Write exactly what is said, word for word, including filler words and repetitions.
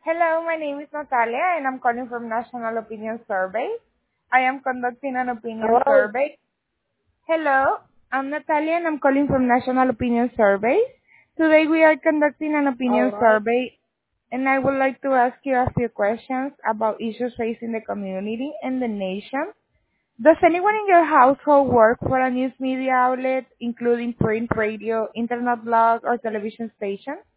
Hello, my name is Natalia and I'm calling from National Opinion Survey. I am conducting an opinion Hello. survey. Hello, I'm Natalia and I'm calling from National Opinion Survey. Today we are conducting an All opinion right. survey and I would like to ask you a few questions about issues facing the community and the nation. Does anyone in your household work for a news media outlet, including print, radio, internet blog, or television station?